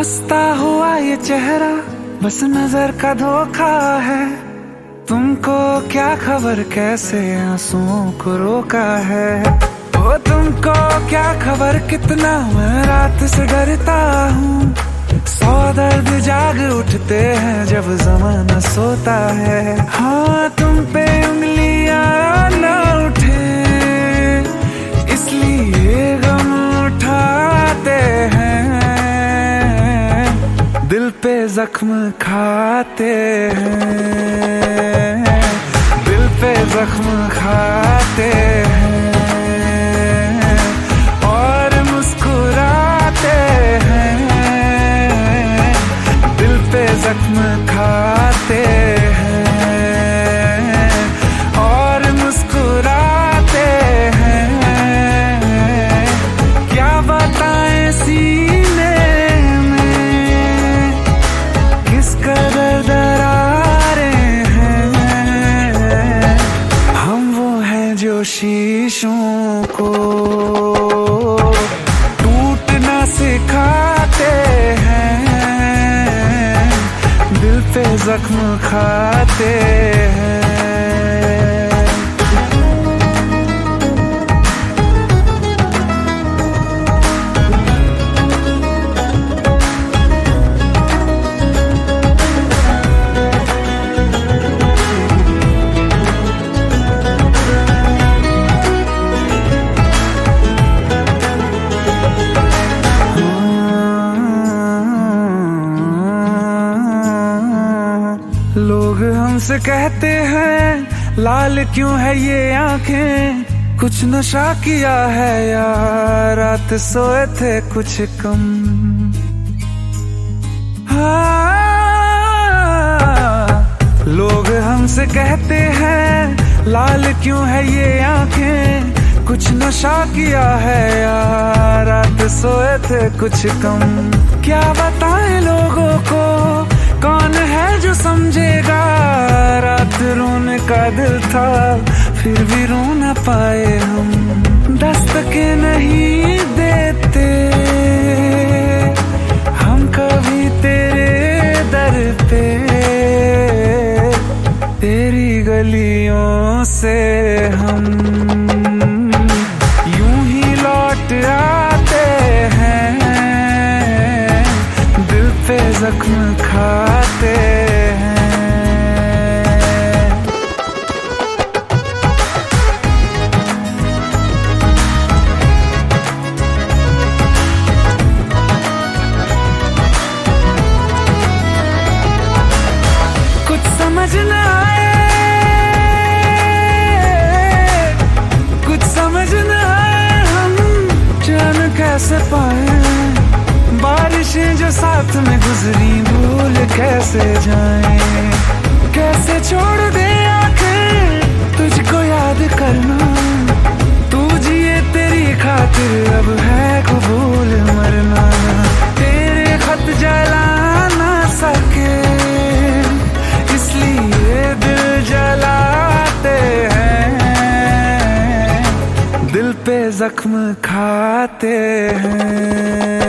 हंसता हुआ ये चेहरा बस नजर का धोखा है। तुमको क्या खबर कैसे आंसुओं को रोका है। ओ तुमको क्या खबर कितना मैं रात से डरता हूँ। 100 दर्द जाग उठते हैं जब ज़माना सोता है। हाँ तुम पे उंगलियां न उठे इसलिए गम उठाते हैं। दिल पे जख्म खाते हैं, दिल पे जख्म खाते हैं और मुस्कुराते हैं। दिल पे जख्म खाते हैं और मुस्कुराते हैं। क्या बताएं सीने में किस कदर दरारें हैं। हम वो हैं जो शीशों को टूटना सिखाते हैं। दिल पे जख्म खाते हैं। लोग हमसे कहते हैं लाल क्यों है ये आंखें। कुछ नशा किया है या रात सोए थे कुछ कम। हाँ लोग हमसे कहते हैं लाल क्यों है ये आंखें। कुछ नशा किया है या रात सोए थे कुछ कम। क्या बताएं लोगों को कौन है जो समझेगा। रात रोने का दिल था फिर भी रो न पाए हम। दस्तकें नहीं देते हम कभी तेरे दर पे। तेरी गलियों से हम यूं ही लौट आते हैं। दिल पे जख्म खाते हैं। कुछ समझ न आए, कुछ समझ न आए हम जान कैसे पाए। बारिशें जो साथ में गुजरी भूल कैसे जाएं। कैसे छोड़ दे आंखें तुझको याद करना। तू जिए तेरी खातिर अब है कबूल मरना। तेरे खत जला ना सके इसलिए दिल जलाते हैं। दिल पे जख्म खाते हैं।